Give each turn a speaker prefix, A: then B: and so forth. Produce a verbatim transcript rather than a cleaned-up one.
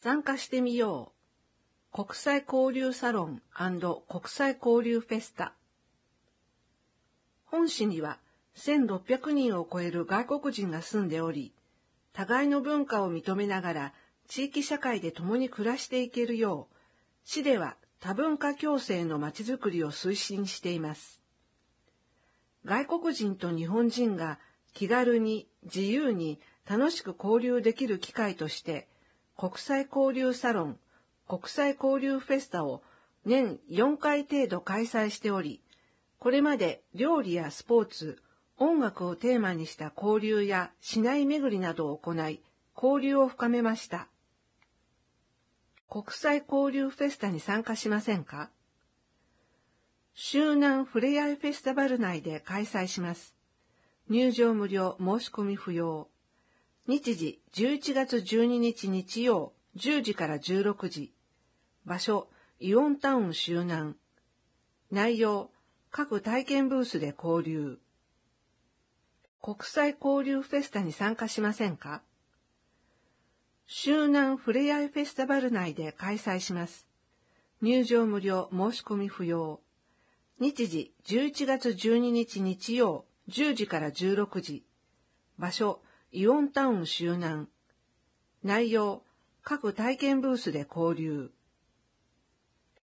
A: 参加してみよう。国際交流サロン&国際交流フェスタ。本市にはせんろっぴゃくにんを超える外国人が住んでおり、互いの文化を認めながら地域社会で共に暮らしていけるよう、市では多文化共生のまちづくりを推進しています。外国人と日本人が気軽に自由に楽しく交流できる機会として、国際交流サロン、国際交流フェスタを年よんかい程度開催しており、これまで料理やスポーツ、音楽をテーマにした交流や市内巡りなどを行い、交流を深めました。国際交流フェスタに参加しませんか？周南ふれあいフェスティバル内で開催します。入場無料、申し込み不要。日時じゅういちがつじゅうににち日曜じゅうじからじゅうろくじ。場所、イオンタウン周南。内容、各体験ブースで交流。国際交流フェスタに参加しませんか？周南ふれあいフェスティバル内で開催します。入場無料、申し込み不要。日時じゅういちがつじゅうににち日曜じゅうじからじゅうろくじ。場所、イオンタウン周南。内容、各体験ブースで交流。